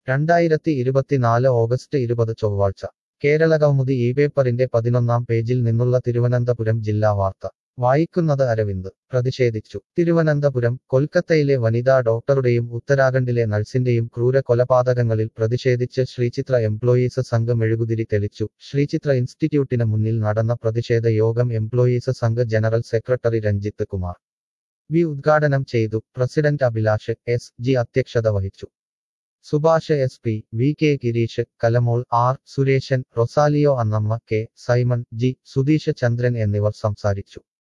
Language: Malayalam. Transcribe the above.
2024 ഓഗസ്റ്റ് 20 ചൊവ്വാഴ്ച കേരളകൗമുദി ഈ പേപ്പറിന്റെ 11-ാം പേജിൽ നിന്നുള്ള തിരുവനന്തപുരം ജില്ലാ വാർത്ത വായിക്കുന്നത് അരവിന്ദ് പ്രതിഷേധിച്ചു തിരുവനന്തപുരം കൊൽക്കത്തയിലെ വനിതാ ഡോക്ടറുടെയും ഉത്തരാഖണ്ഡിലെ നഴ്സിന്റെയും ക്രൂര കൊലപാതകങ്ങളിൽ പ്രതിഷേധിച്ച് ശ്രീചിത്ര എംപ്ലോയീസ് സംഘ് മെഴുകുതിരി തെളിച്ചു ശ്രീചിത്ര ഇൻസ്റ്റിറ്റ്യൂട്ടിന് മുന്നിൽ നടന്ന പ്രതിഷേധ യോഗം employees Sangh general secretary Ranjith Kumar V ഉദ്ഘാടനം ചെയ്തു പ്രസിഡന്റ് അഭിലാഷ് എസ് ജി അധ്യക്ഷത വഹിച്ചു Subhash S P V K Gireesh Kalamol R Suresan Rosalio Annamma K Simon G Sudheesh Chandran എന്നിവർ സംസാരിച്ചു